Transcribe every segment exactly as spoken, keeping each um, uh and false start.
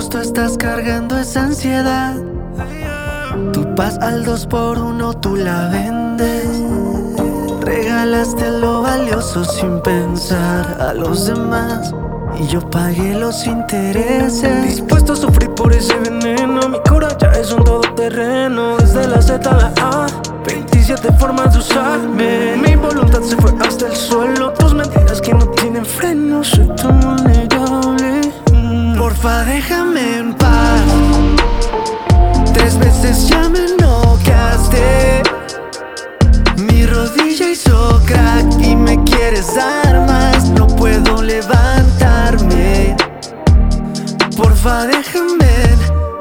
minutos tú estás cargando esa ansiedad. Tu paz al dos por uno tú la vendes. Regalaste lo valioso sin pensar a los demás, y yo pagué los intereses. Dispuesto a sufrir por ese veneno. Mi cura ya es un todoterreno. Desde la Z a la A, veintisiete formas de usarme. Mi voluntad se fue hasta el suelo. Tus mentiras que no tienen freno. Soy tan vulnerable. mm. Porfa, déjame en paz. Tres veces ya me noqueaste. Mi rodilla hizo crack y me quieres dar más. No puedo levantarme. Porfa, déjame en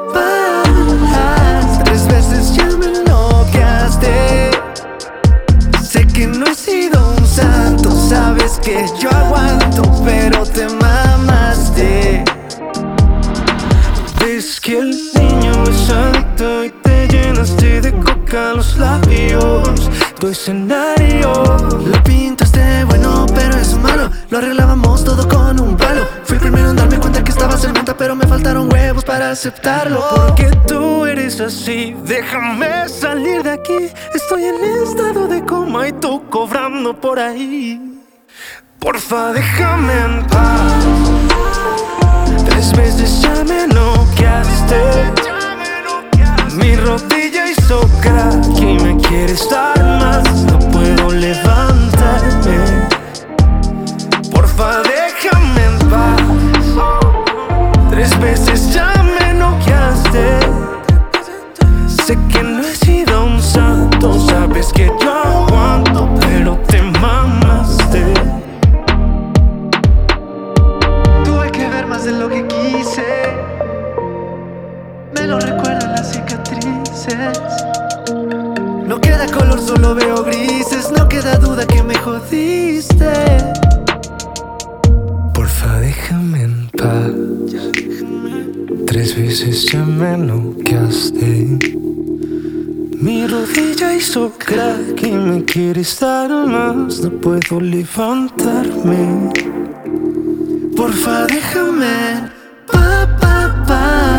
paz. Tres veces ya me noqueaste. Sé que no he sido un santo. Sabes que yo aguanto, pero te mamaste. Ves que el niño es adicto y te llenaste de coca los labios. Tu escenario lo pintaste bueno, pero es malo. Lo arreglábamos todo con un palo. Fui el primero en darme cuenta que estabas en venta, pero me faltaron huevos para aceptarlo. Porque tú eres así, déjame salir de aquí. Estoy en estado de coma y tú cobrando por ahí. Porfa, déjame en paz. Tres veces ya me noqueaste. Mi rodilla hizo crack y me quieres dar más. No puedo levantarme. Porfa, déjame en paz. Tres veces ya me noqueaste. Sé que no he sido un santo. Sabes que yo aguanto, pero te mamaste. Tuve que ver más de lo que quise. Me lo recuerdan las cicatrices. No queda color, solo veo grises. No queda duda que me jodiste. Porfa, déjame en paz. Tres veces ya me noqueaste. Mi rodilla hizo crack y me quieres dar más. No puedo levantarme. Porfa, déjame en paz, pa, pa.